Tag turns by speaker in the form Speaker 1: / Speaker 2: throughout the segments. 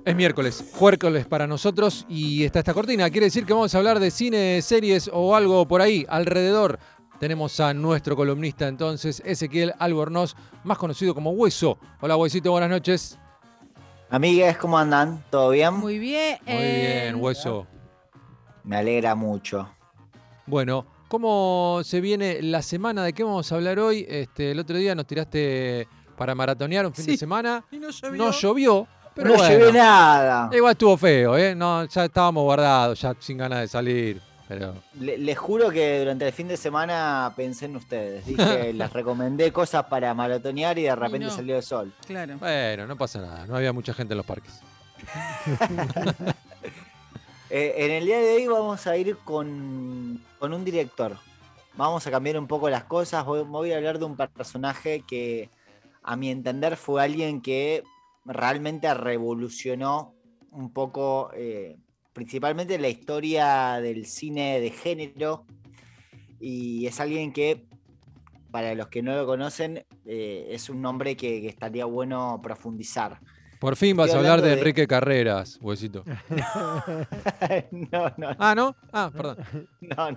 Speaker 1: Es juércoles para nosotros y está esta cortina. Quiere decir que vamos a hablar de cine, series o algo por ahí, alrededor. Tenemos a nuestro columnista entonces, Ezequiel Albornoz, más conocido como Hueso. Hola Huesito, buenas noches.
Speaker 2: Amigues, ¿cómo andan? ¿Todo bien?
Speaker 3: Muy bien.
Speaker 1: Muy bien, Hueso.
Speaker 2: Me alegra mucho.
Speaker 1: Bueno, ¿cómo se viene la semana? ¿De qué vamos a hablar hoy? El otro día nos tiraste para maratonear un fin de semana.
Speaker 3: Y no llovió.
Speaker 1: No llovió, pero
Speaker 2: no
Speaker 1: bueno.
Speaker 2: llevé nada.
Speaker 1: Igual estuvo feo, ¿eh? No, ya estábamos guardados, ya sin ganas de salir. Pero...
Speaker 2: Les juro que durante el fin de semana pensé en ustedes. Dije, les recomendé cosas para maratonear y de repente salió el sol.
Speaker 3: Claro.
Speaker 1: Bueno, no pasa nada, no había mucha gente en los parques.
Speaker 2: En el día de hoy vamos a ir con un director. Vamos a cambiar un poco las cosas. Voy a hablar de un personaje que, a mi entender, fue alguien que realmente revolucionó un poco, principalmente la historia del cine de género. Y es alguien que, para los que no lo conocen, es un nombre que estaría bueno profundizar.
Speaker 1: Por fin vas a hablar de Enrique Carreras, Huesito.
Speaker 2: No.
Speaker 1: Ah, ¿no? Ah, perdón.
Speaker 2: No.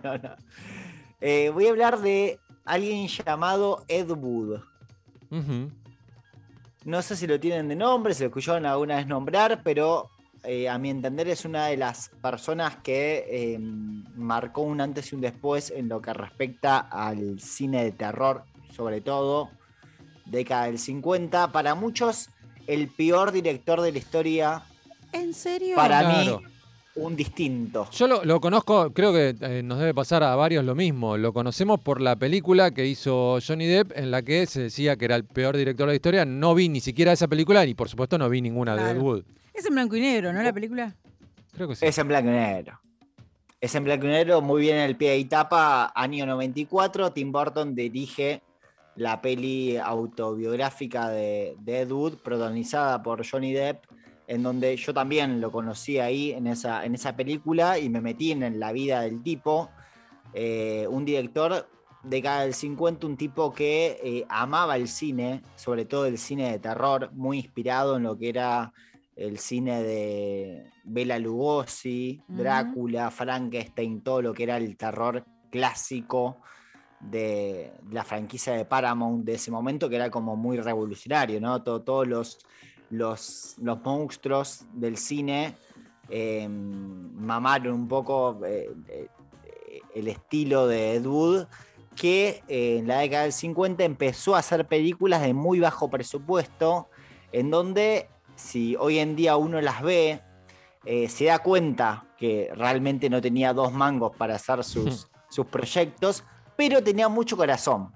Speaker 2: Voy a hablar de alguien llamado Ed Wood.
Speaker 1: Uh-huh.
Speaker 2: No sé si lo tienen de nombre, se lo escucharon alguna vez nombrar, pero a mi entender es una de las personas que marcó un antes y un después en lo que respecta al cine de terror, sobre todo década del 50. Para muchos, el peor director de la historia.
Speaker 3: ¿En serio?
Speaker 2: Para
Speaker 1: Claro.
Speaker 2: mí, un distinto.
Speaker 1: Yo lo conozco, creo que nos debe pasar a varios lo mismo. Lo conocemos por la película que hizo Johnny Depp, en la que se decía que era el peor director de la historia. No vi ni siquiera esa película, y por supuesto no vi ninguna de Ed Wood.
Speaker 3: Es en blanco y negro, ¿no? La película.
Speaker 1: Creo que sí.
Speaker 2: Es en blanco y negro. Es en blanco y negro, muy bien en el pie de tapa, año 94. Tim Burton dirige la peli autobiográfica de Ed Wood, protagonizada por Johnny Depp, en donde yo también lo conocí ahí en esa película y me metí en la vida del tipo. Un director de década del 50, un tipo que amaba el cine, sobre todo el cine de terror, muy inspirado en lo que era el cine de Bela Lugosi, Drácula, Frankenstein, todo lo que era el terror clásico de la franquicia de Paramount de ese momento, que era como muy revolucionario, ¿no? Todos los monstruos del cine mamaron un poco el estilo de Ed Wood, que en la década del 50 empezó a hacer películas de muy bajo presupuesto, en donde, si hoy en día uno las ve, se da cuenta que realmente no tenía dos mangos para hacer sus proyectos, pero tenía mucho corazón.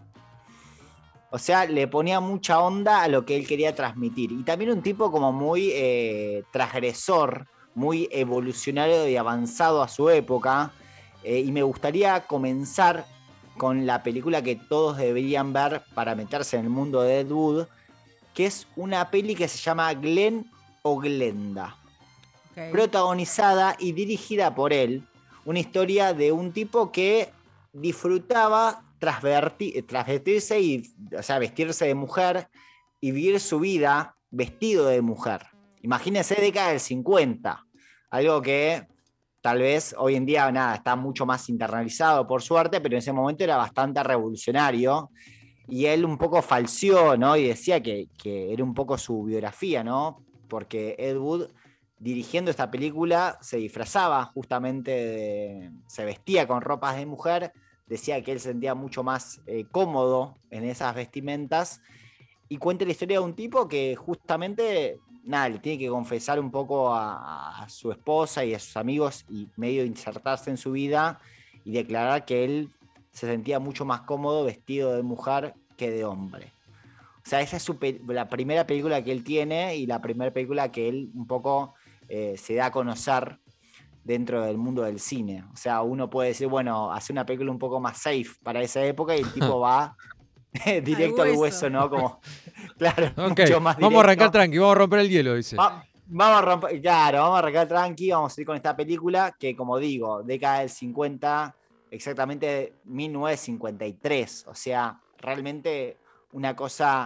Speaker 2: O sea, le ponía mucha onda a lo que él quería transmitir. Y también un tipo como muy transgresor, muy evolucionario y avanzado a su época. Y me gustaría comenzar con la película que todos deberían ver para meterse en el mundo de Ed Wood, que es una peli que se llama Glenn o Glenda. Okay. Protagonizada y dirigida por él. Una historia de un tipo que disfrutaba trasvestirse y, o sea, vestirse de mujer y vivir su vida vestido de mujer. Imagínense década del 50, algo que tal vez hoy en día está mucho más internalizado por suerte, pero en ese momento era bastante revolucionario y él un poco falseó, ¿no? Y decía que era un poco su biografía, ¿no? Porque Ed Wood, dirigiendo esta película, se disfrazaba justamente, se vestía con ropas de mujer. Decía que él se sentía mucho más cómodo en esas vestimentas, y cuenta la historia de un tipo que justamente le tiene que confesar un poco a su esposa y a sus amigos y medio insertarse en su vida y declarar que él se sentía mucho más cómodo vestido de mujer que de hombre. O sea, esa es la primera película que él tiene y la primera película que él un poco se da a conocer dentro del mundo del cine. O sea, uno puede decir, bueno, hace una película un poco más safe para esa época y el tipo va directo al hueso, ¿no? Como, claro,
Speaker 1: okay.
Speaker 2: Mucho más directo.
Speaker 1: Vamos a arrancar tranqui, vamos a romper el hielo, dice.
Speaker 2: Vamos a arrancar tranqui, vamos a ir con esta película que, como digo, década del 50, exactamente 1953. O sea, realmente una cosa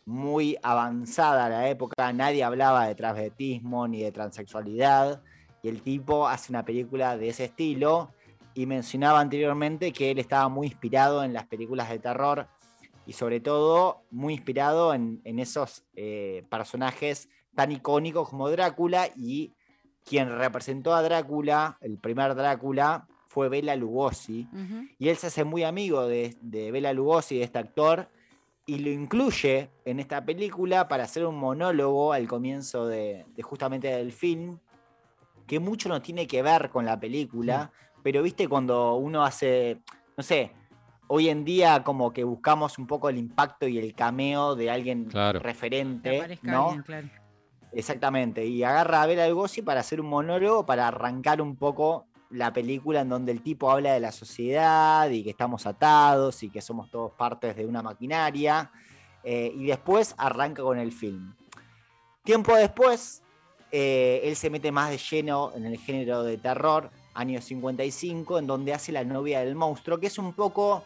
Speaker 2: muy avanzada a la época, nadie hablaba de transvestismo ni de transexualidad, y el tipo hace una película de ese estilo, y mencionaba anteriormente que él estaba muy inspirado en las películas de terror, y sobre todo muy inspirado en esos personajes tan icónicos como Drácula, y quien representó a Drácula, el primer Drácula, fue Bela Lugosi, y él se hace muy amigo de Bela Lugosi, de este actor, y lo incluye en esta película para hacer un monólogo al comienzo de justamente del film, que mucho no tiene que ver con la película, pero viste cuando uno hace, no sé, hoy en día como que buscamos un poco el impacto y el cameo de alguien
Speaker 1: Claro.
Speaker 3: Que
Speaker 2: referente,
Speaker 3: aparezca
Speaker 2: ¿no?
Speaker 3: alguien, claro.
Speaker 2: Exactamente, y agarra a Bela Lugosi para hacer un monólogo, para arrancar un poco la película en donde el tipo habla de la sociedad y que estamos atados y que somos todos partes de una maquinaria, y después arranca con el film. Tiempo después, él se mete más de lleno en el género de terror, año 55, en donde hace La novia del monstruo, que es un poco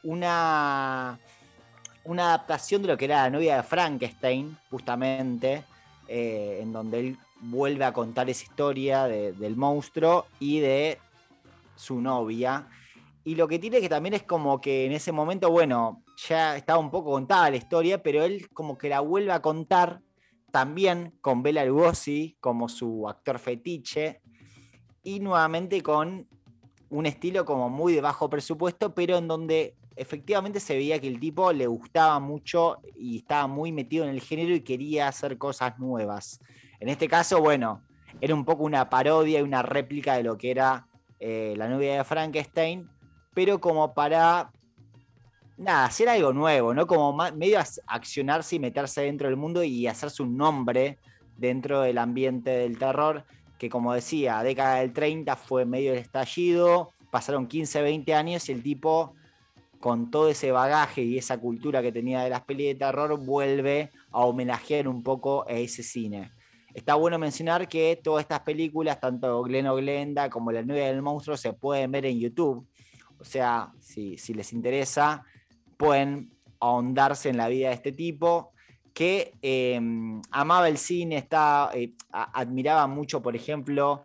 Speaker 2: una adaptación de lo que era La novia de Frankenstein, justamente, en donde él vuelve a contar esa historia del monstruo y de su novia. Y lo que tiene que también es como que en ese momento, bueno, ya estaba un poco contada la historia, pero él como que la vuelve a contar también con Bela Lugosi como su actor fetiche, y nuevamente con un estilo como muy de bajo presupuesto, pero en donde efectivamente se veía que el tipo le gustaba mucho y estaba muy metido en el género y quería hacer cosas nuevas. En este caso, bueno, era un poco una parodia y una réplica de lo que era La novia de Frankenstein, pero como para, nada, hacer algo nuevo, ¿no? Como medio accionarse y meterse dentro del mundo y hacerse un nombre dentro del ambiente del terror, que como decía, década del 30 fue medio el estallido, pasaron 15, 20 años y el tipo, con todo ese bagaje y esa cultura que tenía de las pelis de terror, vuelve a homenajear un poco a ese cine. Está bueno mencionar que todas estas películas, tanto Glen o Glenda como La novia del monstruo, se pueden ver en YouTube. O sea, si les interesa, pueden ahondarse en la vida de este tipo, que amaba el cine, admiraba mucho, por ejemplo,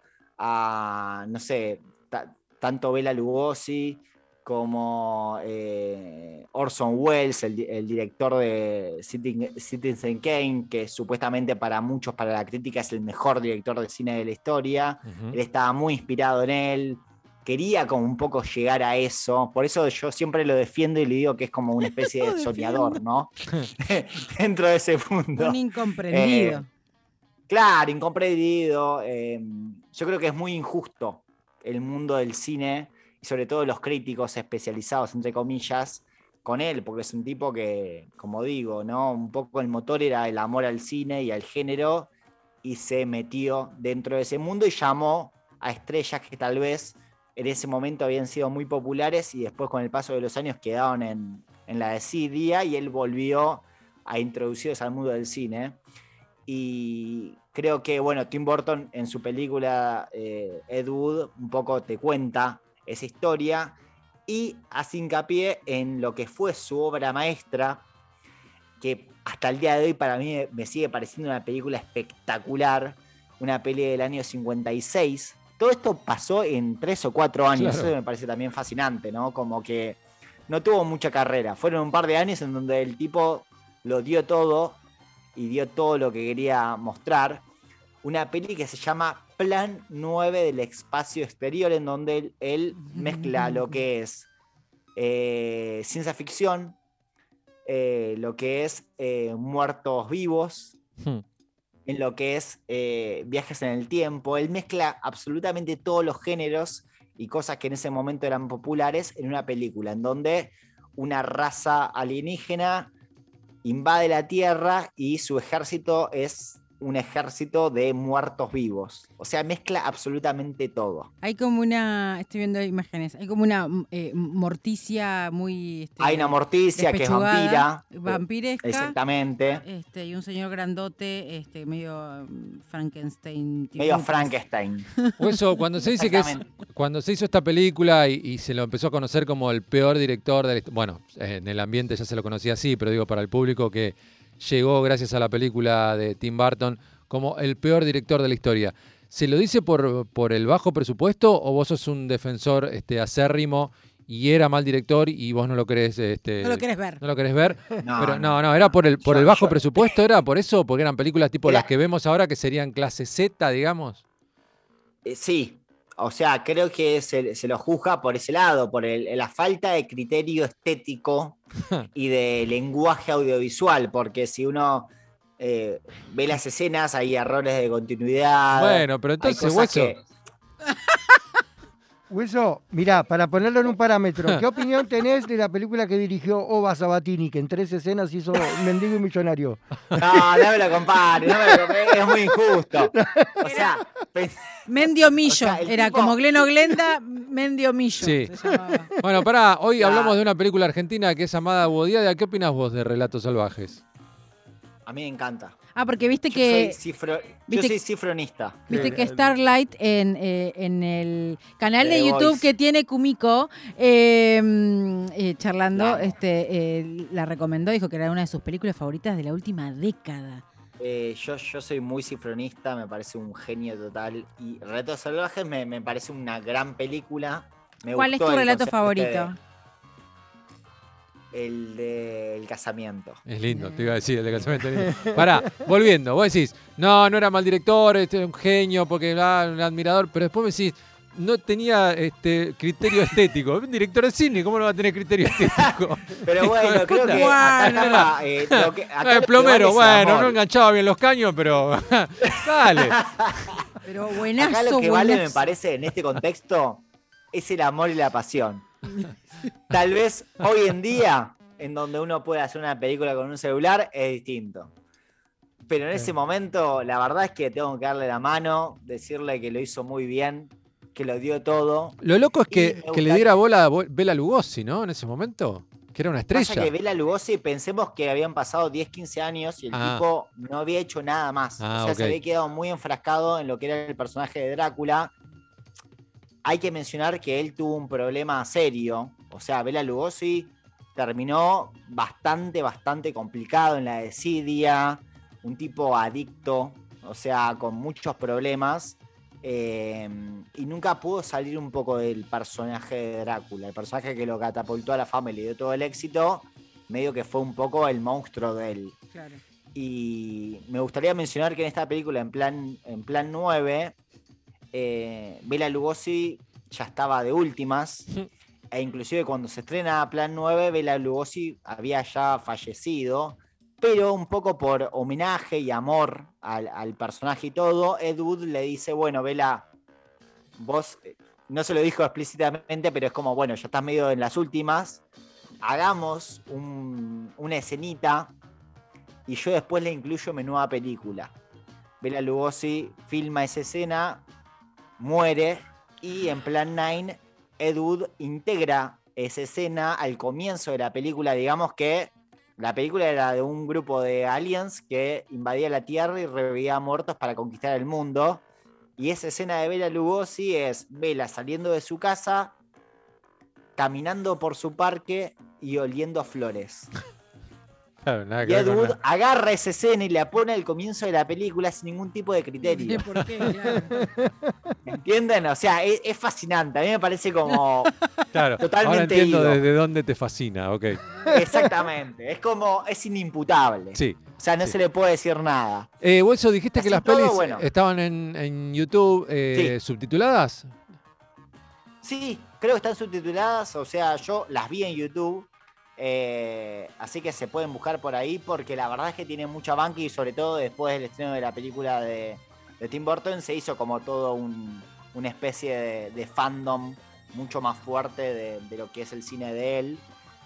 Speaker 2: a, no sé, tanto Bela Lugosi como Orson Welles, el director de Citizen Kane, que supuestamente para muchos, para la crítica, es el mejor director de cine de la historia. Él estaba muy inspirado en él, quería como un poco llegar a eso, por eso yo siempre lo defiendo y le digo que es como una especie de soñador, ¿no? Dentro de ese mundo.
Speaker 3: Un incomprendido.
Speaker 2: Claro, incomprendido. Yo creo que es muy injusto el mundo del cine, y sobre todo los críticos especializados, entre comillas, con él, porque es un tipo que, como digo, ¿no? Un poco el motor era el amor al cine y al género, y se metió dentro de ese mundo y llamó a estrellas que tal vez en ese momento habían sido muy populares y después con el paso de los años quedaron en la desidia, y él volvió a introducirse al mundo del cine. Y creo que, bueno, Tim Burton en su película Ed Wood un poco te cuenta esa historia y hace hincapié en lo que fue su obra maestra, que hasta el día de hoy para mí me sigue pareciendo una película espectacular, una peli del año 56. Todo esto pasó en 3 o 4 años,
Speaker 1: Claro.
Speaker 2: Eso me parece también fascinante, ¿no? Como que no tuvo mucha carrera, fueron un par de años en donde el tipo lo dio todo y dio todo lo que quería mostrar. Una peli que se llama Plan 9 del espacio exterior, en donde él mezcla lo que es ciencia ficción, lo que es muertos vivos, en lo que es viajes en el tiempo. Él mezcla absolutamente todos los géneros y cosas que en ese momento eran populares en una película, en donde una raza alienígena invade la Tierra y su ejército es un ejército de muertos vivos. O sea, mezcla absolutamente todo.
Speaker 3: Hay como una, estoy viendo imágenes, hay como una morticia muy
Speaker 2: Hay una morticia que es vampira.
Speaker 3: vampiresca.
Speaker 2: Exactamente.
Speaker 3: Y un señor grandote, medio Frankenstein.
Speaker 2: Medio Frankenstein.
Speaker 1: O eso, cuando se dice que es, cuando se hizo esta película y se lo empezó a conocer como el peor director de la bueno, en el ambiente ya se lo conocía así, pero digo para el público que llegó, gracias a la película de Tim Burton, como el peor director de la historia. ¿Se lo dice por el bajo presupuesto o vos sos un defensor acérrimo y era mal director y vos no lo querés
Speaker 3: No lo querés ver.
Speaker 1: no lo querés ver?
Speaker 2: No,
Speaker 1: Pero
Speaker 2: no.
Speaker 1: no, era por el bajo
Speaker 2: Yo-
Speaker 1: presupuesto, era por eso, porque eran películas tipo
Speaker 2: Era-
Speaker 1: las que vemos ahora que serían clase Z, digamos.
Speaker 2: Sí, o sea, creo que se lo juzga por ese lado, por la falta de criterio estético y de lenguaje audiovisual, porque si uno ve las escenas, hay errores de continuidad.
Speaker 1: Bueno, pero
Speaker 2: hay
Speaker 1: entonces,
Speaker 2: cosas
Speaker 1: Hueso,
Speaker 2: que-
Speaker 4: Hueso, mirá, para ponerlo en un parámetro, ¿qué opinión tenés de la película que dirigió Ova Sabatini, que en 3 escenas hizo Mendigo y Millonario?
Speaker 2: No me lo compares, es muy injusto. O sea,
Speaker 3: Mendio Millo.
Speaker 2: O sea, el
Speaker 3: Era
Speaker 2: tipo-
Speaker 3: como Gleno Glenda, Mendio Millo.
Speaker 1: Sí.
Speaker 3: se llamaba.
Speaker 1: bueno, pará, hoy
Speaker 2: Claro.
Speaker 1: hablamos de una película argentina que es Amada Bodiada. ¿Qué opinás vos de Relatos Salvajes?
Speaker 2: a mí me encanta.
Speaker 3: Ah, porque viste
Speaker 2: Yo
Speaker 3: que
Speaker 2: soy cifronista.
Speaker 3: viste que Starlight en el canal de
Speaker 2: The
Speaker 3: YouTube
Speaker 2: Voice.
Speaker 3: que tiene Kumiko charlando,
Speaker 2: Claro.
Speaker 3: la recomendó, dijo que era una de sus películas favoritas de la última década.
Speaker 2: Yo soy muy cifronista, me parece un genio total. Y Relatos Salvajes me parece una gran película.
Speaker 3: ¿Cuál es tu relato favorito?
Speaker 2: El del casamiento.
Speaker 1: Es lindo, te iba a decir, el de casamiento. Es lindo. Pará, volviendo, vos decís, no era mal director, un genio, porque un admirador, pero después me decís, no tenía criterio estético. Un director de cine, ¿cómo no va a tener criterio estético?
Speaker 2: Pero bueno, creo que acá estaba, lo que- acá lo
Speaker 1: El
Speaker 2: que
Speaker 1: plomero,
Speaker 2: vale es
Speaker 1: bueno,
Speaker 2: amor.
Speaker 1: no enganchaba bien los caños, pero dale.
Speaker 3: Pero
Speaker 2: Acá
Speaker 3: buenazo,
Speaker 2: lo que vale, me
Speaker 3: buenazo.
Speaker 2: parece, en este contexto, es el amor y la pasión. Tal vez hoy en día, en donde uno puede hacer una película con un celular, es distinto. Pero en ese momento, la verdad es que tengo que darle la mano, decirle que lo hizo muy bien, que lo dio todo.
Speaker 1: Lo loco es
Speaker 2: Y
Speaker 1: que,
Speaker 2: me
Speaker 1: que le
Speaker 2: gusta-
Speaker 1: diera bola a Bela Lugosi, ¿no? En ese momento, que era una
Speaker 2: Pasa
Speaker 1: estrella.
Speaker 2: que Bela Lugosi, pensemos que habían pasado 10, 15 años y el
Speaker 1: Ah.
Speaker 2: tipo no había hecho nada más.
Speaker 1: Ah,
Speaker 2: o sea,
Speaker 1: ok.
Speaker 2: se había quedado muy enfrascado en lo que era el personaje de Drácula. Hay que mencionar que él tuvo un problema serio. O sea, Bela Lugosi terminó bastante complicado en la desidia. Un tipo adicto, o sea, con muchos problemas. Y nunca pudo salir un poco del personaje de Drácula, el personaje que lo catapultó a la fama y le dio todo el éxito, medio que fue un poco el monstruo de él.
Speaker 3: Claro.
Speaker 2: Y me gustaría mencionar que en esta película, en plan 9, Bela Lugosi ya estaba de últimas, e inclusive cuando se estrena Plan 9, Bela Lugosi había ya fallecido, pero un poco por homenaje y amor al personaje y todo, Ed Wood le dice, bueno, Bela, vos, no se lo dijo explícitamente, pero es como, bueno, ya estás medio en las últimas, hagamos una escenita y yo después le incluyo mi nueva película. Bela Lugosi filma esa escena, muere, y en Plan 9, Ed Wood integra esa escena al comienzo de la película. Digamos que la película era de un grupo de aliens que invadía la Tierra y revivía muertos para conquistar el mundo. Y esa escena de Bela Lugosi es Bela saliendo de su casa, caminando por su parque y oliendo flores.
Speaker 1: Claro, nada que
Speaker 2: Y
Speaker 1: ver
Speaker 2: Ed
Speaker 1: con
Speaker 2: Wood
Speaker 1: nada.
Speaker 2: agarra esa escena y la pone al comienzo de la película sin ningún tipo de criterio.
Speaker 3: ¿Por qué? Claro.
Speaker 2: ¿Entienden? O sea, es fascinante. A mí me parece como...
Speaker 1: Claro,
Speaker 2: totalmente
Speaker 1: ahora entiendo
Speaker 2: ido.
Speaker 1: desde dónde te fascina, ok.
Speaker 2: Exactamente. Es como... Es inimputable.
Speaker 1: Sí.
Speaker 2: O sea, no
Speaker 1: Sí.
Speaker 2: se le puede decir nada.
Speaker 1: Hueso, dijiste que
Speaker 2: Así
Speaker 1: las
Speaker 2: todo,
Speaker 1: pelis
Speaker 2: bueno.
Speaker 1: estaban en YouTube
Speaker 2: Sí.
Speaker 1: subtituladas.
Speaker 2: Sí, creo que están subtituladas. O sea, yo las vi en YouTube. Así que se pueden buscar por ahí porque la verdad es que tiene mucha banca y sobre todo después del estreno de la película de Tim Burton se hizo como todo una especie de fandom mucho más fuerte de lo que es el cine de él.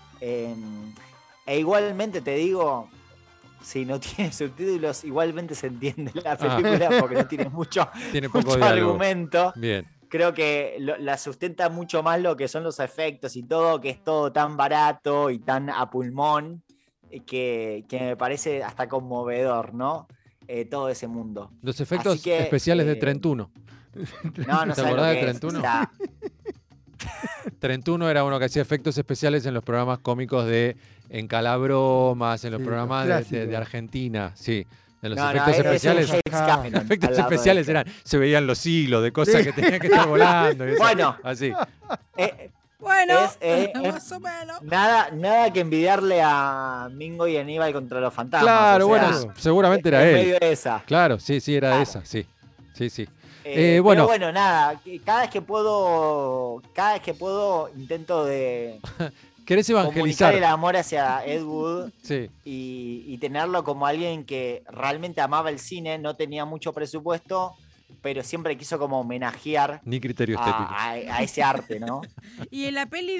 Speaker 2: E igualmente te digo, si no tiene subtítulos, igualmente se entiende la película porque no tiene mucho,
Speaker 1: Tiene poco
Speaker 2: mucho
Speaker 1: diálogo.
Speaker 2: argumento.
Speaker 1: Bien.
Speaker 2: Creo que la sustenta mucho más lo que son los efectos y todo, que es todo tan barato y tan a pulmón, que me parece hasta conmovedor, ¿no? Todo ese mundo.
Speaker 1: Los efectos
Speaker 2: Así que,
Speaker 1: especiales de Trentuno.
Speaker 2: No, no
Speaker 1: ¿Te
Speaker 2: sabes lo
Speaker 1: acordás de
Speaker 2: que es.
Speaker 1: Trentuno?
Speaker 2: O sea,
Speaker 1: 31 era uno que hacía efectos especiales en los programas cómicos de Encalabromas, en los
Speaker 4: Sí,
Speaker 1: programas
Speaker 4: los
Speaker 1: de
Speaker 4: clásicos.
Speaker 1: James. Sí. En los
Speaker 2: No,
Speaker 1: efectos
Speaker 2: ese es
Speaker 1: especiales.
Speaker 2: James Cameron, al
Speaker 1: Efectos
Speaker 2: lado de
Speaker 1: especiales
Speaker 2: este.
Speaker 1: se veían los hilos de cosas
Speaker 4: Sí.
Speaker 1: que tenían que estar volando. y eso,
Speaker 2: Bueno.
Speaker 1: así.
Speaker 2: Eh,
Speaker 3: Bueno,
Speaker 2: es-
Speaker 3: más o menos.
Speaker 2: nada que envidiarle a Mingo y Aníbal contra los fantasmas.
Speaker 1: Claro,
Speaker 2: o sea,
Speaker 1: bueno, seguramente era
Speaker 2: en
Speaker 1: él.
Speaker 2: medio de esa.
Speaker 1: Claro, sí, era
Speaker 2: Claro.
Speaker 1: esa, sí. Sí.
Speaker 2: Bueno.
Speaker 1: bueno.
Speaker 2: Pero bueno, nada, cada vez que puedo intento de
Speaker 1: ¿Querés
Speaker 2: comunicar
Speaker 1: evangelizar?
Speaker 2: el amor hacia Ed Wood
Speaker 1: Sí.
Speaker 2: y tenerlo como alguien que realmente amaba el cine, no tenía mucho presupuesto, pero siempre quiso como homenajear
Speaker 1: Ni criterio estético.
Speaker 2: a ese arte, ¿no?
Speaker 3: Y en la peli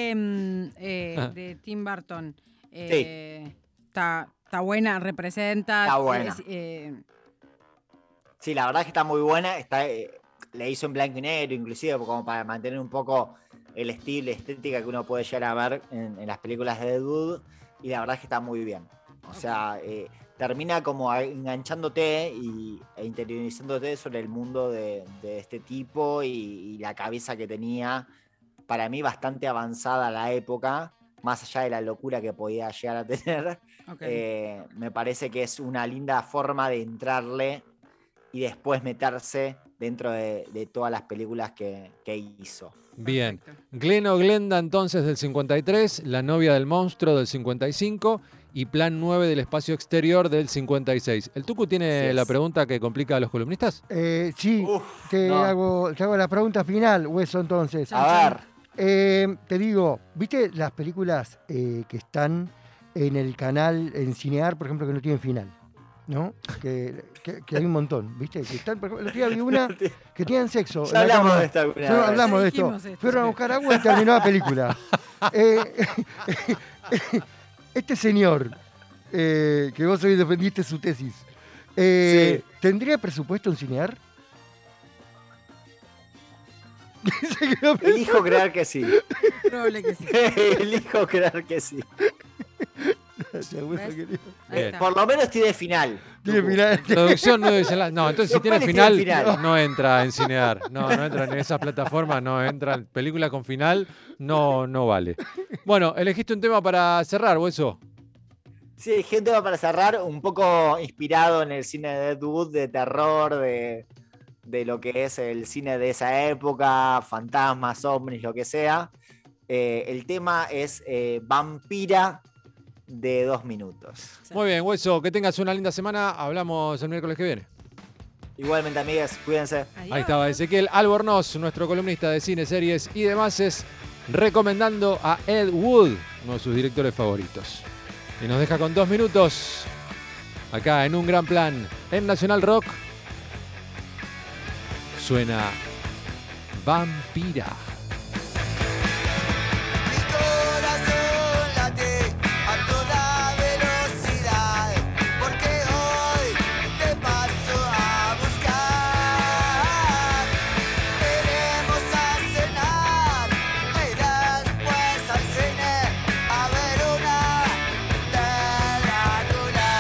Speaker 3: de Tim Burton, está buena, representa.
Speaker 2: Está buena.
Speaker 3: es,
Speaker 2: Sí, la verdad es que está muy buena. Le hizo en blanco y negro, inclusive, como para mantener un poco el estilo, estética que uno puede llegar a ver en las películas de Ed Wood. Y la verdad es que está muy bien. O sea, termina como enganchándote e interiorizándote sobre el mundo de este tipo y la cabeza que tenía. Para mí, bastante avanzada a la época, más allá de la locura que podía llegar a tener.
Speaker 3: ok.
Speaker 2: Me parece que es una linda forma de entrarle y después meterse dentro de todas las películas que hizo.
Speaker 1: Bien.
Speaker 3: Perfecto.
Speaker 1: Glenn o Glenda entonces del 53, La novia del monstruo del 55 y Plan 9 del espacio exterior del 56. ¿El Tucu tiene
Speaker 2: Así es.
Speaker 1: la pregunta que complica a los columnistas?
Speaker 4: Sí,
Speaker 2: Uf,
Speaker 4: te
Speaker 2: no.
Speaker 4: hago la pregunta final, Hueso, entonces.
Speaker 2: A ver,
Speaker 4: Te digo, ¿viste las películas que están en el canal, en Cinear, por ejemplo, que no tienen final? ¿No? Que hay un montón, ¿viste? Que están, por ejemplo, el otro día vi una que tenían sexo.
Speaker 2: ya
Speaker 4: en la
Speaker 2: hablamos
Speaker 4: cama.
Speaker 2: de esta alguna
Speaker 4: Ya
Speaker 2: vez.
Speaker 4: hablamos de
Speaker 3: Ya
Speaker 4: esto.
Speaker 3: dijimos esto.
Speaker 4: Fueron a buscar agua y terminó la película. Este señor, que vos hoy defendiste su tesis,
Speaker 2: Sí.
Speaker 4: ¿tendría presupuesto en Cinear?
Speaker 2: Elijo creer que sí.
Speaker 3: Probable que sí.
Speaker 2: Elijo creer que sí.
Speaker 4: Gracias, Hueso,
Speaker 3: ¿Ves?
Speaker 4: querido.
Speaker 3: Ahí
Speaker 1: Bien.
Speaker 3: está.
Speaker 2: Por lo menos tiene final.
Speaker 4: Tiene final.
Speaker 1: Producción no desenlace. No, entonces si
Speaker 2: Los
Speaker 1: tiene
Speaker 2: cuales
Speaker 1: final,
Speaker 2: tienen final.
Speaker 1: no entra en Cinear. No entra en esa plataforma, no entra. Película con final, no vale. Bueno, elegiste un tema para cerrar, Hueso.
Speaker 2: Sí, gente, va para cerrar, un poco inspirado en el cine de Ed Wood, de terror, de lo que es el cine de esa época, fantasmas, ovnis, lo que sea. El tema es Vampira de 2 minutos.
Speaker 1: Muy bien, Hueso, que tengas una linda semana. Hablamos el miércoles que viene.
Speaker 2: Igualmente, amigas, cuídense.
Speaker 3: Adiós.
Speaker 1: Ahí estaba Ezequiel Albornoz, nuestro columnista de cine, series y demás, recomendando a Ed Wood, uno de sus directores favoritos. Y nos deja con 2 minutos acá en Un Gran Plan en Nacional Rock. Suena Vampira.
Speaker 5: Mi corazón late a toda velocidad, porque hoy te paso a buscar. Iremos a cenar y después al cine a ver una Drácula.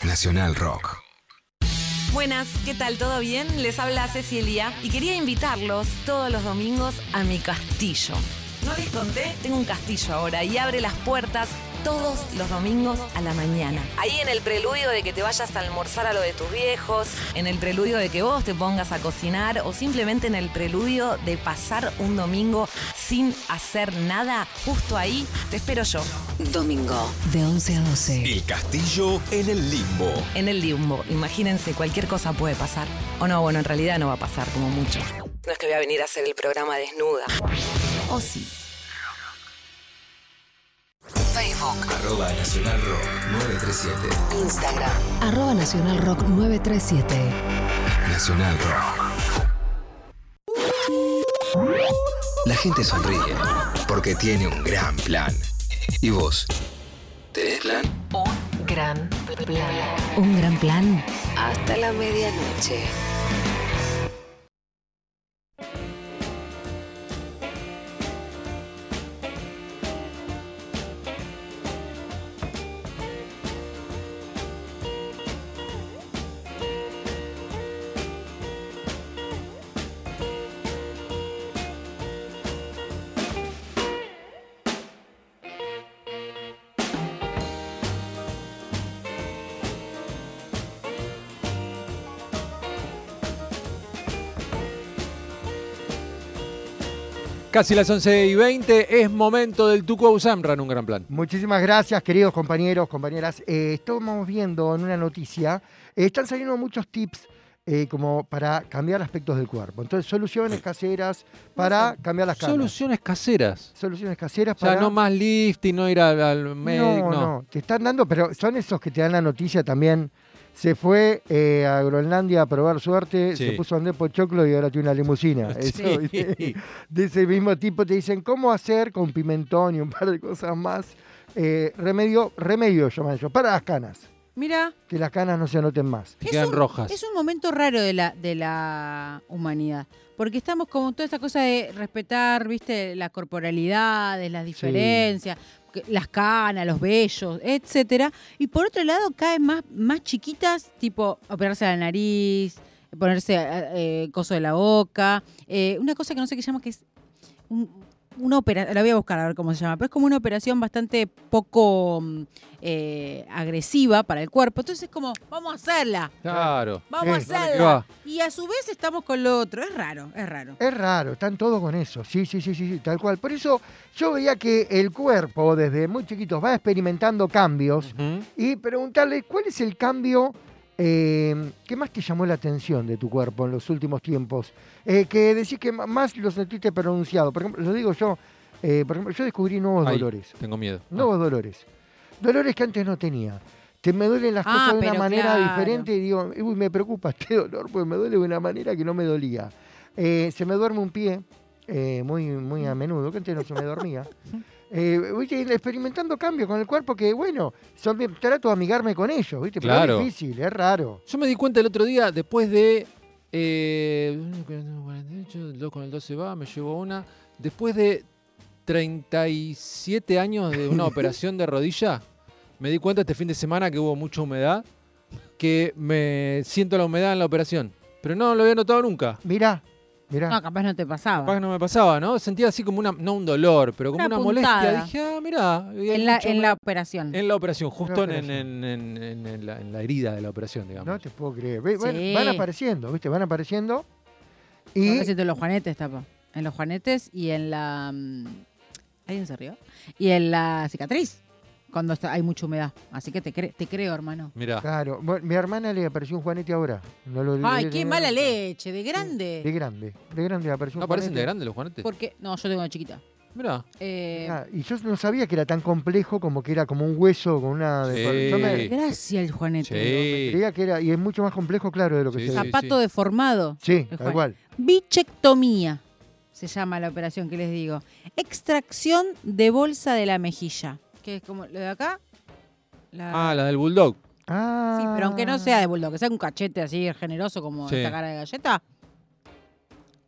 Speaker 6: Nacional Rock.
Speaker 7: Buenas, ¿qué tal? ¿Todo bien? Les habla Cecilia y quería invitarlos todos los domingos a mi castillo. ¿No les conté? Tengo un castillo ahora y abre las puertas todos los domingos a la mañana. Ahí en el preludio de que te vayas a almorzar a lo de tus viejos, en el preludio de que vos te pongas a cocinar o simplemente en el preludio de pasar un domingo sin hacer nada, justo ahí te espero yo.
Speaker 8: Domingo, de 11 a 12.
Speaker 6: El castillo en el limbo.
Speaker 7: En el limbo, imagínense, cualquier cosa puede pasar. O no, bueno, en realidad no va a pasar como mucho. No es que voy a venir a hacer el programa desnuda. O sí.
Speaker 8: Facebook,
Speaker 6: @Nacional Rock 937.
Speaker 8: Instagram, @Nacional Rock 937.
Speaker 6: Nacional Rock. La gente sonríe porque tiene un gran plan. ¿Y vos? ¿Tenés plan?
Speaker 8: Un gran plan. Un gran plan hasta la medianoche.
Speaker 1: Casi las 11:20, es momento del Tucu Samran, un gran plan.
Speaker 4: Muchísimas gracias, queridos compañeros, compañeras. Estamos viendo en una noticia, están saliendo muchos tips como para cambiar aspectos del cuerpo. Entonces, soluciones caseras para cambiar las canas.
Speaker 1: Soluciones caseras.
Speaker 4: Soluciones caseras
Speaker 1: O sea,
Speaker 4: para...
Speaker 1: no más lifting, no ir al médico.
Speaker 4: No, te están dando, pero son esos que te dan la noticia también. Se fue a Groenlandia a probar suerte,
Speaker 1: Sí.
Speaker 4: se puso a andar pochoclo y ahora tiene una limusina. Eso,
Speaker 1: Sí.
Speaker 4: ¿viste? De ese mismo tipo te dicen cómo hacer con pimentón y un par de cosas más. Remedio llaman ellos, para las canas.
Speaker 3: Mira,
Speaker 4: Que las canas no se anoten más.
Speaker 1: Te quedan rojas.
Speaker 3: es un momento raro de la humanidad. Porque estamos como toda esta cosa de respetar, viste, las corporalidades, las diferencias, las canas, los vellos, etcétera. Y por otro lado, caen más chiquitas, tipo operarse la nariz, ponerse coso de la boca. Una cosa que no sé qué se llama, que es una operación, la voy a buscar a ver cómo se llama, pero es como una operación bastante poco agresiva para el cuerpo. Entonces es como, vamos a hacerla.
Speaker 1: Claro.
Speaker 3: Vamos a
Speaker 1: Dale que
Speaker 3: hacerla.
Speaker 1: va.
Speaker 3: Y a su vez estamos con lo otro. Es raro, es raro.
Speaker 4: Es raro, están todos con eso. Sí, tal cual. Por eso yo veía que el cuerpo, desde muy chiquitos, va experimentando cambios.
Speaker 1: Ujú.
Speaker 4: Y preguntarle, ¿cuál es el cambio que más te llamó la atención de tu cuerpo en los últimos tiempos? Que decís que más lo sentiste pronunciado. Por ejemplo, lo digo yo, por ejemplo, yo descubrí nuevos
Speaker 1: Ay,
Speaker 4: dolores.
Speaker 1: tengo miedo.
Speaker 4: Nuevos dolores. Dolores que antes no tenía. Me duelen las cosas de una
Speaker 3: pero
Speaker 4: manera
Speaker 3: claro.
Speaker 4: diferente y digo, uy, me preocupa este dolor porque me duele de una manera que no me dolía. Se me duerme un pie muy a menudo, que antes no se me dormía. ¿Viste? Experimentando cambios con el cuerpo que, bueno, trato de amigarme con ellos, ¿viste? Pero
Speaker 1: Claro.
Speaker 4: es difícil, es raro.
Speaker 1: Yo me di cuenta el otro día, después de 48, el 2 con el 2 se va, me llevo una. Después de 37 años de una operación de rodilla, me di cuenta este fin de semana que hubo mucha humedad, que me siento la humedad en la operación. Pero no lo había notado nunca.
Speaker 4: Mirá.
Speaker 3: No, capaz no te pasaba.
Speaker 1: Capaz que no me pasaba, ¿no? Sentía así como no un dolor, pero como
Speaker 3: Una
Speaker 1: una
Speaker 3: puntada.
Speaker 1: molestia. Dije, mirá.
Speaker 3: En la operación.
Speaker 1: En la operación, justo
Speaker 4: En la
Speaker 1: en la herida de la operación, digamos.
Speaker 4: No te puedo creer.
Speaker 3: Sí.
Speaker 4: Van apareciendo, ¿viste? Van apareciendo.
Speaker 3: A
Speaker 4: Y
Speaker 3: ver si en los juanetes, tapa. En los juanetes y en la... ¿Alguien se rió? Y en la cicatriz, cuando hay mucha humedad. Así que te creo, hermano.
Speaker 1: Mirá.
Speaker 4: claro, bueno, mi hermana le apareció un juanete ahora.
Speaker 3: Ay, qué mala leche, de grande.
Speaker 4: De grande le apareció
Speaker 1: ¿No
Speaker 4: un
Speaker 1: aparecen de
Speaker 4: juanete.
Speaker 1: grande los juanetes?
Speaker 3: Porque, no, yo tengo una chiquita.
Speaker 1: Mirá.
Speaker 4: Y yo no sabía que era tan complejo como que era como un hueso con una...
Speaker 1: Sí.
Speaker 4: Yo me
Speaker 3: Gracias, el juanete.
Speaker 1: Sí.
Speaker 4: creía que era, y es mucho más complejo, claro, de lo que
Speaker 1: Sí,
Speaker 4: se
Speaker 1: sí.
Speaker 4: dice.
Speaker 3: Zapato deformado.
Speaker 4: Sí,
Speaker 3: El
Speaker 4: tal cual.
Speaker 3: Bichectomía se llama la operación que les digo. Extracción de bolsa de la mejilla. Que es como lo de acá.
Speaker 1: La del bulldog.
Speaker 4: Ah.
Speaker 3: Sí, pero aunque no sea de bulldog, que sea un cachete así generoso como
Speaker 1: Sí.
Speaker 3: esta cara de galleta.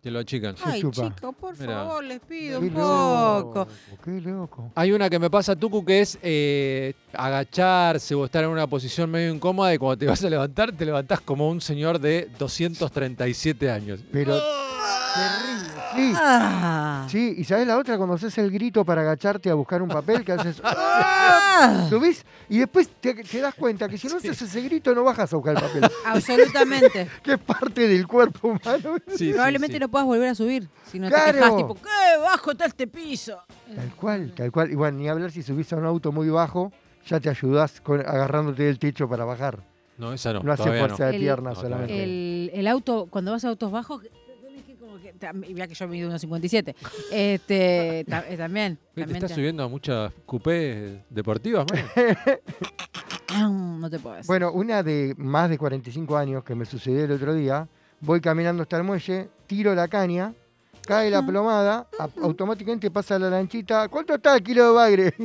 Speaker 1: Te lo achican.
Speaker 4: Sí,
Speaker 3: Ay,
Speaker 4: chupa.
Speaker 3: chicos, por
Speaker 1: Mirá.
Speaker 3: favor, les pido
Speaker 4: Qué
Speaker 3: un poco.
Speaker 4: loco, qué loco.
Speaker 1: Hay una que me pasa, Tucu, que es agacharse o estar en una posición medio incómoda y cuando te vas a levantar, te levantás como un señor de 237 años.
Speaker 4: Pero terrible, sí.
Speaker 3: Ah.
Speaker 4: Sí, y ¿sabes la otra? Cuando haces el grito para agacharte a buscar un papel, que haces...
Speaker 3: Ah.
Speaker 4: ¿Subís? Y después te das cuenta que si no haces ese grito no bajas a buscar el papel,
Speaker 3: Absolutamente.
Speaker 4: que es parte del cuerpo humano.
Speaker 1: Sí,
Speaker 3: Probablemente no puedas volver a subir si no
Speaker 4: Claro.
Speaker 3: te quejas, tipo, ¿qué bajo está este piso?
Speaker 4: Tal cual, tal cual. Igual, ni hablar si subís a un auto muy bajo, ya te ayudás agarrándote del techo para bajar.
Speaker 1: No, esa no.
Speaker 4: No hace
Speaker 1: todavía
Speaker 4: fuerza
Speaker 1: no.
Speaker 4: de
Speaker 3: El-
Speaker 4: piernas
Speaker 1: no,
Speaker 4: solamente.
Speaker 3: El auto, cuando vas a autos bajos, tenés que como que... Mira que yo mido 1,57. También.
Speaker 1: ¿Te
Speaker 3: también
Speaker 1: estás subiendo a muchas coupés deportivas, Mario?
Speaker 3: No te puedo decir.
Speaker 4: Bueno, una de más de 45 años que me sucedió el otro día, voy caminando hasta el muelle, tiro la caña, cae la plomada, automáticamente pasa la lanchita. ¿Cuánto está el kilo de bagre?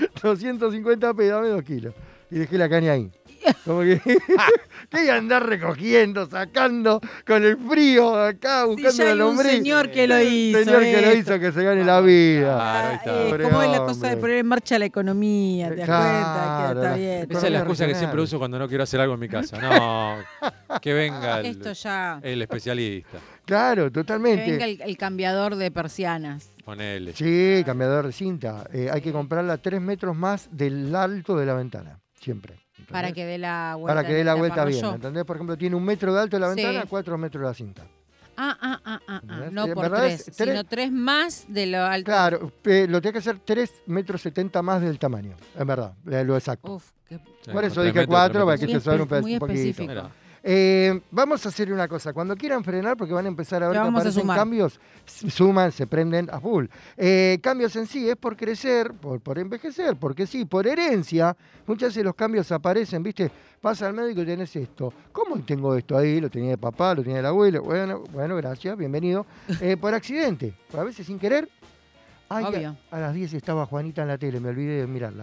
Speaker 4: 250 pesos, dame 2 kilos. Y dejé la caña ahí. Como que que andar recogiendo, sacando con el frío acá,
Speaker 3: Sí,
Speaker 4: buscando
Speaker 3: ya
Speaker 4: la
Speaker 3: hay un
Speaker 4: lombriz.
Speaker 3: señor que lo hizo.
Speaker 4: Señor que lo
Speaker 3: esto.
Speaker 4: hizo, que se gane la vida.
Speaker 1: Claro, ahí está.
Speaker 4: Pobre
Speaker 3: ¿Cómo es la
Speaker 4: hombre.
Speaker 3: cosa de poner en marcha la economía? ¿Te das cuenta? Que está bien.
Speaker 1: Esa es la
Speaker 4: Economía
Speaker 1: excusa que
Speaker 4: regional.
Speaker 1: siempre uso cuando no quiero hacer algo en mi casa. No, que venga
Speaker 3: Esto ya...
Speaker 1: el especialista.
Speaker 4: Claro,
Speaker 3: Que
Speaker 4: totalmente.
Speaker 3: venga el cambiador de persianas.
Speaker 1: Ponele.
Speaker 4: Sí, cambiador de cinta. Hay que comprarla 3 metros más del alto de la ventana, siempre. ¿entendés?
Speaker 3: Para que dé la vuelta.
Speaker 4: Para que dé la vuelta bien,
Speaker 3: taparrollo.
Speaker 4: ¿entendés? Por ejemplo, tiene 1 metro de alto la
Speaker 3: Sí.
Speaker 4: ventana, 4 metros la cinta. ¿Entendés?
Speaker 3: No
Speaker 4: En
Speaker 3: por
Speaker 4: verdad
Speaker 3: 3,
Speaker 4: es
Speaker 3: sino 3 más de lo alto.
Speaker 4: Claro, lo tiene que hacer 3,70 metros más del tamaño, en verdad, lo exacto.
Speaker 3: Uf, qué
Speaker 1: Sí,
Speaker 4: Por eso
Speaker 1: con
Speaker 4: dije
Speaker 1: 3
Speaker 4: 4 para
Speaker 1: metros,
Speaker 4: que te sobre un,
Speaker 3: muy
Speaker 4: un poquito.
Speaker 3: específico.
Speaker 1: Mira,
Speaker 4: Vamos a hacer una cosa. Cuando quieran frenar, porque van a empezar a ver
Speaker 3: Ya
Speaker 4: que
Speaker 3: vamos a
Speaker 4: aparecen
Speaker 3: sumar.
Speaker 4: cambios, suman, se prenden a full. Cambios en sí es por crecer, por envejecer, porque sí, por herencia. Muchas veces los cambios aparecen, ¿viste? Pasa al médico y tenés esto. ¿Cómo tengo esto ahí? Lo tenía de papá, lo tenía del abuelo. Bueno, gracias, bienvenido. Por accidente, a veces sin querer. Ay,
Speaker 3: Obvio.
Speaker 4: a las 10 estaba Juanita en la tele, me olvidé de mirarla.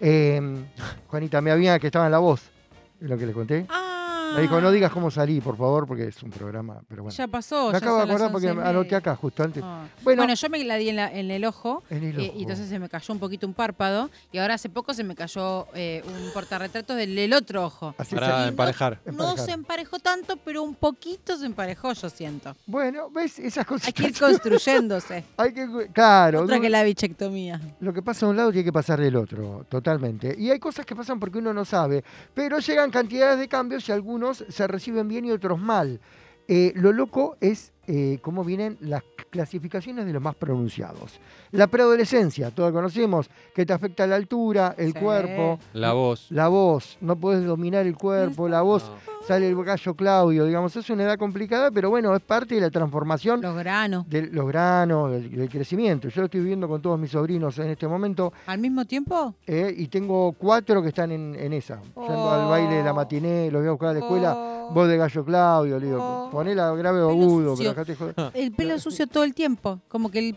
Speaker 4: Juanita, me había que estaba en La Voz, es lo que le conté. Me dijo, no digas cómo salí, por favor, porque es un programa, pero bueno.
Speaker 3: Ya pasó.
Speaker 4: Me
Speaker 3: ya
Speaker 4: acabo de
Speaker 3: son las
Speaker 4: acordar porque
Speaker 3: 11:30.
Speaker 4: anoté acá justo antes.
Speaker 3: Ah.
Speaker 4: Bueno,
Speaker 3: Bueno, yo me la di en el ojo,
Speaker 4: En el ojo.
Speaker 3: y entonces se me cayó un poquito un párpado y ahora hace poco se me cayó un portarretratos del otro ojo.
Speaker 4: así
Speaker 1: para
Speaker 4: se-
Speaker 1: emparejar.
Speaker 3: No
Speaker 4: Emparejar.
Speaker 3: se emparejó tanto, pero un poquito se emparejó, yo siento.
Speaker 4: Bueno, ¿ves? Esas cosas.
Speaker 3: Hay que ir construyéndose.
Speaker 4: Claro,
Speaker 3: Otra que la bichectomía.
Speaker 4: lo que pasa de un lado tiene que pasar del otro, totalmente. Y hay cosas que pasan porque uno no sabe, pero llegan cantidades de cambios y algunos se reciben bien y otros mal. Lo loco es cómo vienen las clasificaciones de los más pronunciados. La preadolescencia, todos conocemos, que te afecta la altura, el
Speaker 3: Sí.
Speaker 4: cuerpo,
Speaker 1: La voz.
Speaker 4: la voz, no puedes dominar el cuerpo, la voz,
Speaker 1: No.
Speaker 4: sale el gallo Claudio, digamos, es una edad complicada, pero bueno, es parte de la transformación
Speaker 3: Los granos.
Speaker 4: de los granos, del crecimiento. Yo lo estoy viviendo con todos mis sobrinos en este momento
Speaker 3: ¿Al mismo tiempo?
Speaker 4: y tengo 4 que están en esa, yendo al baile de la matiné, los voy a buscar a la escuela, voz de gallo Claudio, le digo,
Speaker 3: Oh.
Speaker 4: ponela grave o
Speaker 3: Pelo
Speaker 4: agudo,
Speaker 3: sucio.
Speaker 4: pero acá te jodas.
Speaker 3: El pelo sucio todo el tiempo. Como que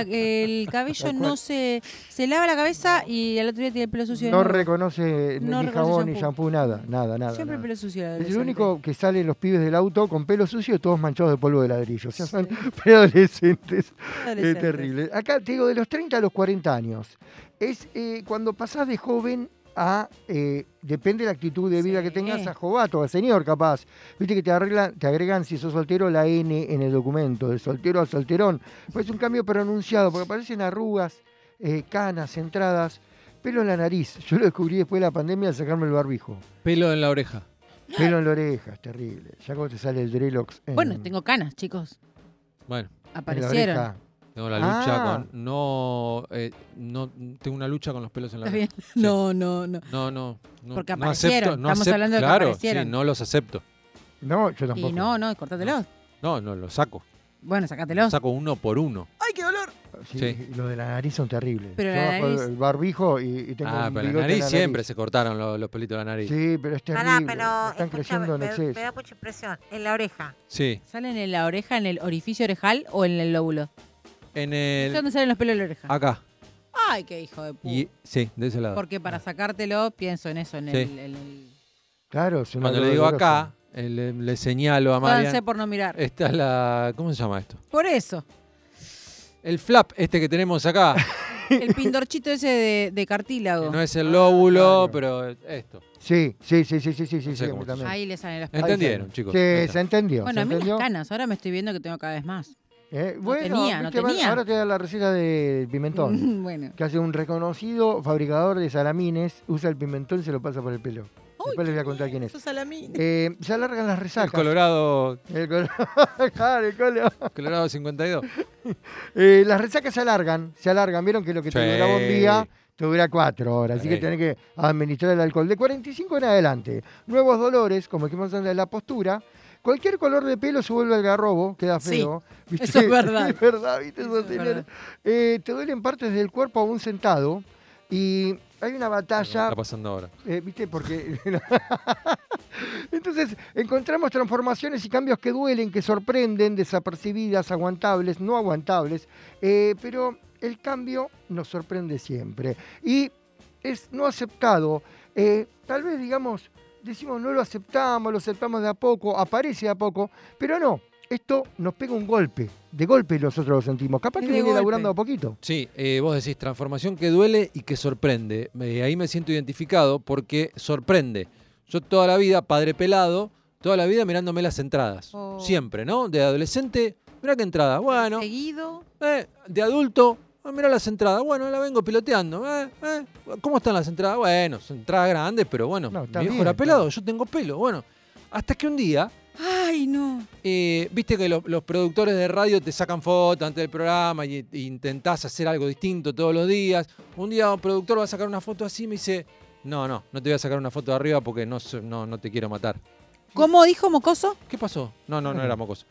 Speaker 3: el cabello
Speaker 4: Tal
Speaker 3: no
Speaker 4: cual.
Speaker 3: se lava la cabeza y al otro día tiene el pelo sucio. de
Speaker 4: No
Speaker 3: nuevo.
Speaker 4: reconoce
Speaker 3: No
Speaker 4: ni
Speaker 3: reconoce
Speaker 4: jabón ni
Speaker 3: shampoo.
Speaker 4: shampoo, nada.
Speaker 3: Siempre
Speaker 4: nada.
Speaker 3: pelo sucio. el
Speaker 4: Es el
Speaker 3: adolescente.
Speaker 4: único que salen los pibes del auto con pelo sucio y todos manchados de polvo de ladrillo. O sea, son preadolescentes.
Speaker 3: Adolescentes.
Speaker 4: Es terrible. Acá te digo, de los 30 a los 40 años. Es cuando pasás de joven a, depende de la actitud de vida
Speaker 3: Sí.
Speaker 4: que tengas, a jovato, a señor capaz. Viste que te agregan, si sos soltero, la N en el documento, de soltero a solterón. Pues es un cambio pronunciado, porque aparecen arrugas, canas, entradas, pelo en la nariz. Yo lo descubrí después de la pandemia al sacarme el barbijo.
Speaker 1: Pelo en la oreja.
Speaker 4: Pelo en la oreja, es terrible. Ya cuando te sale el dreadlocks en,
Speaker 3: Bueno, tengo canas, chicos.
Speaker 1: Bueno,
Speaker 4: en la
Speaker 3: Aparecieron.
Speaker 4: oreja.
Speaker 1: tengo la lucha
Speaker 4: Ah.
Speaker 1: con. No, tengo una lucha con los pelos en la
Speaker 3: ¿Está
Speaker 1: oreja.
Speaker 3: bien? No, no, no.
Speaker 1: No.
Speaker 3: Porque
Speaker 1: no
Speaker 3: aparecieron.
Speaker 1: acepto, no
Speaker 3: Estamos
Speaker 1: acepto,
Speaker 3: hablando de que
Speaker 1: claro,
Speaker 3: aparecieron.
Speaker 1: sí, no los acepto.
Speaker 4: No, yo tampoco.
Speaker 3: Y no, cortátelos.
Speaker 1: No, los saco.
Speaker 3: Bueno, sácatelos.
Speaker 1: Saco uno por uno.
Speaker 3: ¡Ay, qué dolor!
Speaker 4: Sí,
Speaker 1: Sí.
Speaker 4: Los de la nariz son terribles.
Speaker 3: Pero
Speaker 4: Yo
Speaker 3: la
Speaker 4: bajo
Speaker 3: nariz-
Speaker 4: el barbijo y tengo
Speaker 1: Ah,
Speaker 4: un
Speaker 1: pero
Speaker 4: bigote
Speaker 1: la
Speaker 4: en
Speaker 1: nariz siempre se cortaron los pelitos de la nariz.
Speaker 4: Sí, pero es terrible.
Speaker 9: Pará, pero
Speaker 4: Están creciendo en
Speaker 9: me
Speaker 4: exceso.
Speaker 9: da mucha impresión. En la oreja.
Speaker 1: Sí.
Speaker 3: ¿Salen en la oreja, en el orificio orejal o en el lóbulo?
Speaker 1: En
Speaker 3: ¿Es
Speaker 1: el.
Speaker 3: dónde salen los pelos de la oreja?
Speaker 1: Acá.
Speaker 3: Ay, qué hijo de puta.
Speaker 1: Y, sí, de ese lado.
Speaker 3: Porque para sacártelo pienso en eso, en
Speaker 1: Sí.
Speaker 3: el...
Speaker 4: Claro, es una
Speaker 1: Cuando le digo
Speaker 4: dolorosa.
Speaker 1: acá, Le señalo a
Speaker 3: Jódanse
Speaker 1: Marian.
Speaker 3: por no mirar.
Speaker 1: Esta es la... ¿Cómo se llama esto?
Speaker 3: Por eso.
Speaker 1: El flap que tenemos acá.
Speaker 3: El pindorchito ese de cartílago.
Speaker 1: Que no es el lóbulo,
Speaker 4: claro.
Speaker 1: pero esto.
Speaker 4: Sí,
Speaker 1: sé
Speaker 4: a mí
Speaker 1: cómo se
Speaker 4: también.
Speaker 3: Ahí le salen las
Speaker 1: ¿Entendieron, chicos?
Speaker 4: Sí,
Speaker 1: Ahí está.
Speaker 4: se entendió.
Speaker 3: Bueno,
Speaker 4: se
Speaker 3: a mí
Speaker 4: entendió.
Speaker 3: las canas, ahora me estoy viendo que tengo cada vez más.
Speaker 4: Bueno,
Speaker 3: no
Speaker 4: viste,
Speaker 3: tenía.
Speaker 4: ahora te da la receta de pimentón.
Speaker 3: Bueno.
Speaker 4: Que hace un reconocido fabricador de salamines, usa el pimentón y se lo pasa por el pelo. Después les voy a contar quién es.
Speaker 3: Esos salamines.
Speaker 4: Se alargan las
Speaker 1: El
Speaker 4: resacas.
Speaker 1: Colorado,
Speaker 4: Claro, el
Speaker 1: Colorado 52.
Speaker 4: las resacas se alargan. Vieron que lo que te
Speaker 1: Sí.
Speaker 4: duraba un día te dura 4 horas. Así
Speaker 1: Sí.
Speaker 4: que tenés que administrar el alcohol. De 45 en adelante. Nuevos dolores, como dijimos antes de la postura. Cualquier color de pelo se vuelve algarrobo, queda
Speaker 3: Sí,
Speaker 4: feo. ¿viste?
Speaker 3: eso es verdad.
Speaker 4: Es verdad, ¿viste?
Speaker 3: Eso es
Speaker 4: Sostener.
Speaker 3: verdad.
Speaker 4: Te duelen partes del cuerpo aún sentado. Y hay una
Speaker 1: ¿Qué
Speaker 4: batalla.
Speaker 1: está pasando ahora?
Speaker 4: ¿Viste? Porque. Entonces, encontramos transformaciones y cambios que duelen, que sorprenden, desapercibidas, aguantables, no aguantables. Pero el cambio nos sorprende siempre. Y es no aceptado. Tal vez, digamos, decimos no lo aceptamos de a poco, aparece de a poco, pero no. Esto nos pega un golpe. De golpe nosotros lo sentimos. Capaz que
Speaker 3: De
Speaker 4: viene
Speaker 3: golpe.
Speaker 4: laburando a poquito.
Speaker 1: Sí, vos decís transformación que duele y que sorprende. Ahí me siento identificado porque sorprende. Yo toda la vida, padre pelado, toda la vida mirándome las entradas.
Speaker 3: Oh.
Speaker 1: Siempre, ¿no? De adolescente, mirá qué entrada. Bueno,
Speaker 3: Seguido.
Speaker 1: de adulto, mirá las entradas. Bueno, la vengo piloteando. ¿Cómo están las entradas? Bueno, son entradas grandes, pero bueno,
Speaker 4: No,
Speaker 1: mi
Speaker 4: está
Speaker 1: viejo
Speaker 4: bien,
Speaker 1: era
Speaker 4: está
Speaker 1: pelado, yo tengo pelo. Bueno, hasta que un día...
Speaker 3: Ay, no.
Speaker 1: Viste que los productores de radio te sacan fotos antes del programa y intentás hacer algo distinto todos los días. Un día un productor va a sacar una foto así y me dice, no te voy a sacar una foto de arriba porque no te quiero matar.
Speaker 3: ¿Cómo dijo Mocoso?
Speaker 1: ¿Qué pasó? No era mocoso.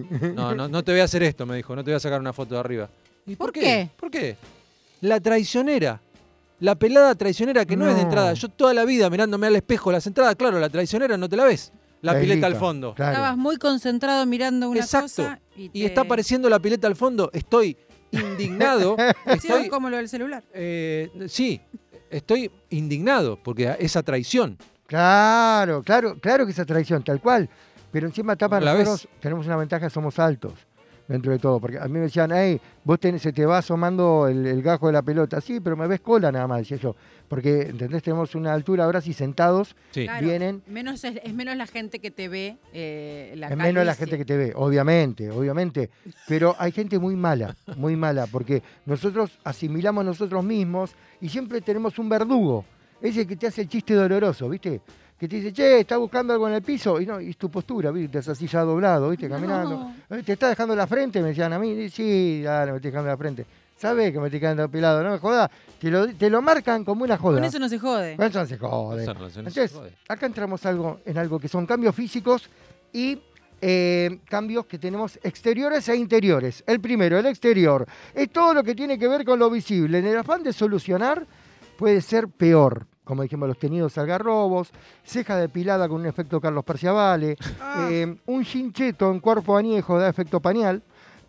Speaker 1: No te voy a hacer esto, me dijo, no te voy a sacar una foto de arriba. ¿Y
Speaker 3: ¿Por qué?
Speaker 1: ¿Por qué? La traicionera. La pelada traicionera que no es de
Speaker 4: No.
Speaker 1: entrada. Yo toda la vida mirándome al espejo las entradas, claro, la traicionera no te la ves. La
Speaker 4: Bailita,
Speaker 1: pileta al fondo.
Speaker 4: claro.
Speaker 3: Estabas muy concentrado mirando una
Speaker 1: Exacto.
Speaker 3: cosa
Speaker 1: Y está apareciendo la pileta al fondo. Estoy indignado.
Speaker 3: Sí,
Speaker 1: Estoy,
Speaker 3: como lo del celular.
Speaker 1: sí, estoy indignado porque esa traición.
Speaker 4: Claro que esa traición, tal cual. Pero encima tapa
Speaker 1: ¿La
Speaker 4: nosotros tenemos una ventaja, somos altos dentro de todo. Porque a mí me decían, hey, se te va asomando el gajo de la pelota. Sí, pero me ves cola nada más, decía yo. Porque, ¿entendés? Tenemos una altura ahora, si sentados
Speaker 1: Sí.
Speaker 3: Claro,
Speaker 4: vienen.
Speaker 3: es menos la gente que te ve.
Speaker 4: Es menos la gente que te ve, obviamente. Pero hay gente muy mala, porque nosotros asimilamos nosotros mismos y siempre tenemos un verdugo. Ese que te hace el chiste doloroso, ¿viste? Que te dice, che, ¿estás buscando algo en el piso? Y no, y es tu postura, ¿viste? Estás así ya doblado, ¿viste? Caminando. ¿Te está dejando la frente? Me decían a mí. Y sí, dale, me estoy dejando la frente. ¿Sabés que me estoy quedando pelado? No me jodas. Te lo marcan como una joda.
Speaker 3: Con eso no se jode.
Speaker 4: Con eso no se jode.
Speaker 1: Eso no se
Speaker 4: Entonces,
Speaker 1: jode.
Speaker 4: acá entramos en algo que son cambios físicos y cambios que tenemos exteriores e interiores. El primero, el exterior, es todo lo que tiene que ver con lo visible. En el afán de solucionar puede ser peor. Como dijimos, los tenidos algarrobos, ceja depilada con un efecto Carlos Perciavale, un chincheto en cuerpo añejo da efecto pañal.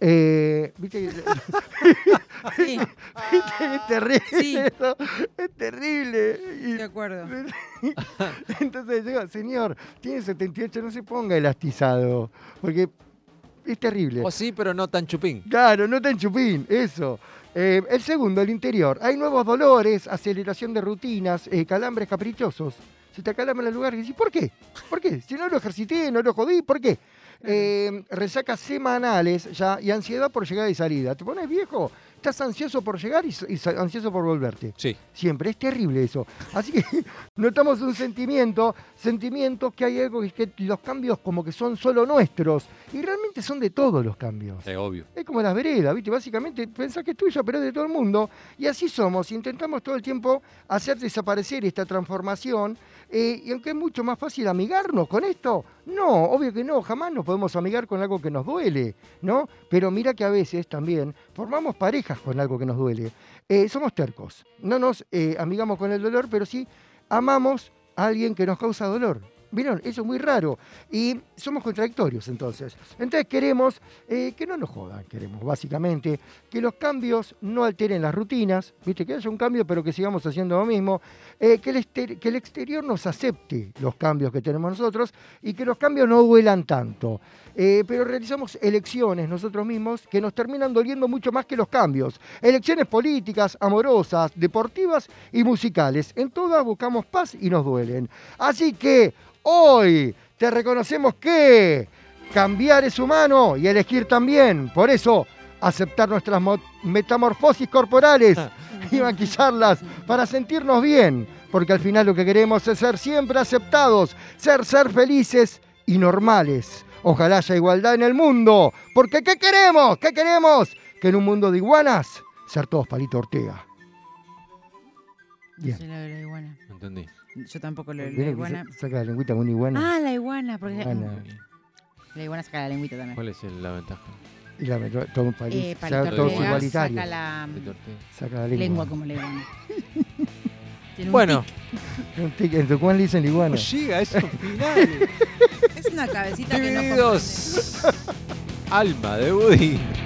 Speaker 4: ¿Viste?
Speaker 3: Sí,
Speaker 4: Es terrible.
Speaker 3: Sí.
Speaker 4: Eso, es terrible. Y-
Speaker 3: de acuerdo.
Speaker 4: entonces digo, señor, tiene 78, no se ponga elastizado, porque es terrible.
Speaker 1: O sí, pero no tan chupín.
Speaker 4: Claro, no tan chupín, eso. El segundo, el interior. Hay nuevos dolores, aceleración de rutinas, calambres caprichosos. Se te acalambra el lugar y decís, ¿por qué? ¿Por qué? Si no lo ejercité, no lo jodí, ¿por qué? Resacas semanales ya y ansiedad por llegada y salida. ¿Te pones viejo? Estás ansioso por llegar y ansioso por volverte.
Speaker 1: Sí.
Speaker 4: Siempre, es terrible eso. Así que notamos un sentimiento que hay algo que los cambios como que son solo nuestros. Y realmente son de todos los cambios.
Speaker 1: Es obvio.
Speaker 4: Es como las veredas, ¿viste? Básicamente pensás que es tuya, pero es de todo el mundo. Y así somos. Intentamos todo el tiempo hacer desaparecer esta transformación. Y aunque es mucho más fácil amigarnos con esto, no, obvio que no. Jamás nos podemos amigar con algo que nos duele, ¿no? Pero mira que a veces también formamos parejas con algo que nos duele. Somos tercos. No nos amigamos con el dolor, pero sí amamos a alguien que nos causa dolor. ¿Vieron? Eso es muy raro. Y somos contradictorios entonces. Entonces queremos que no nos jodan, queremos básicamente que los cambios no alteren las rutinas, ¿viste? Que haya un cambio pero que sigamos haciendo lo mismo, que el exterior nos acepte los cambios que tenemos nosotros y que los cambios no duelan tanto. Pero realizamos elecciones nosotros mismos que nos terminan doliendo mucho más que los cambios. Elecciones políticas, amorosas, deportivas y musicales. En todas buscamos paz y nos duelen. Así que hoy te reconocemos que cambiar es humano y elegir también. Por eso, aceptar nuestras metamorfosis corporales y maquillarlas para sentirnos bien. Porque al final lo que queremos es ser siempre aceptados, ser felices y normales. Ojalá haya igualdad en el mundo. Porque ¿qué queremos? ¿Qué queremos? Que en un mundo de iguanas, ser todos Palito Ortega. Bien.
Speaker 3: Sí, la de la iguana.
Speaker 1: Entendí.
Speaker 3: Yo tampoco lo de la
Speaker 4: ¿Vieron que
Speaker 3: iguana.
Speaker 4: saca la lengüita con una iguana?
Speaker 3: Ah, la iguana. Porque
Speaker 4: Iguana.
Speaker 3: la iguana saca la lengüita también.
Speaker 1: ¿Cuál es la ventaja?
Speaker 4: Y la metió todo un país.
Speaker 3: Palito
Speaker 4: todos
Speaker 3: Ortega
Speaker 4: igualitarios.
Speaker 3: saca la
Speaker 4: Saca la
Speaker 3: lengua como la iguana. Tiene un
Speaker 1: Bueno.
Speaker 4: Un tic. En Tucumán le dicen la iguana.
Speaker 1: No llega eso final.
Speaker 3: Es una cabecita que no
Speaker 1: Divididos. Alma de Budín.